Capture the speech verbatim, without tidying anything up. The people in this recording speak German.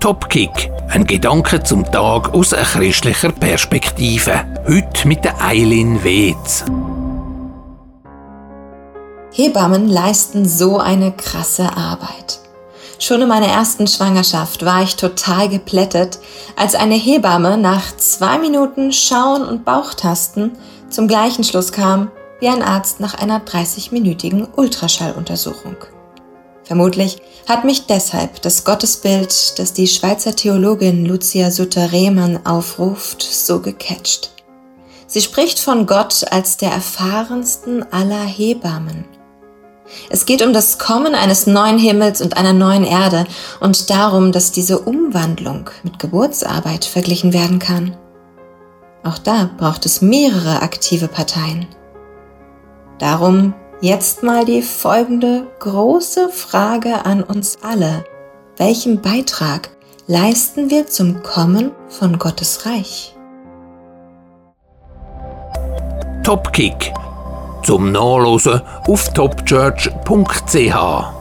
Topkick, ein Gedanke zum Tag aus einer christlicher Perspektive. Heute mit der Eileen Weetz. Hebammen leisten so eine krasse Arbeit. Schon in meiner ersten Schwangerschaft war ich total geplättet, als eine Hebamme nach zwei Minuten Schauen und Bauchtasten zum gleichen Schluss kam wie ein Arzt nach einer dreißigminütigen Ultraschalluntersuchung. Vermutlich hat mich deshalb das Gottesbild, das die Schweizer Theologin Lucia Suter-Rehmann aufruft, so gecatcht. Sie spricht von Gott als der erfahrensten aller Hebammen. Es geht um das Kommen eines neuen Himmels und einer neuen Erde und darum, dass diese Umwandlung mit Geburtsarbeit verglichen werden kann. Auch da braucht es mehrere aktive Parteien. Darum jetzt mal die folgende große Frage an uns alle. Welchen Beitrag leisten wir zum Kommen von Gottes Reich? Topkick. Zum Nachlesen auf topchurch punkt c h.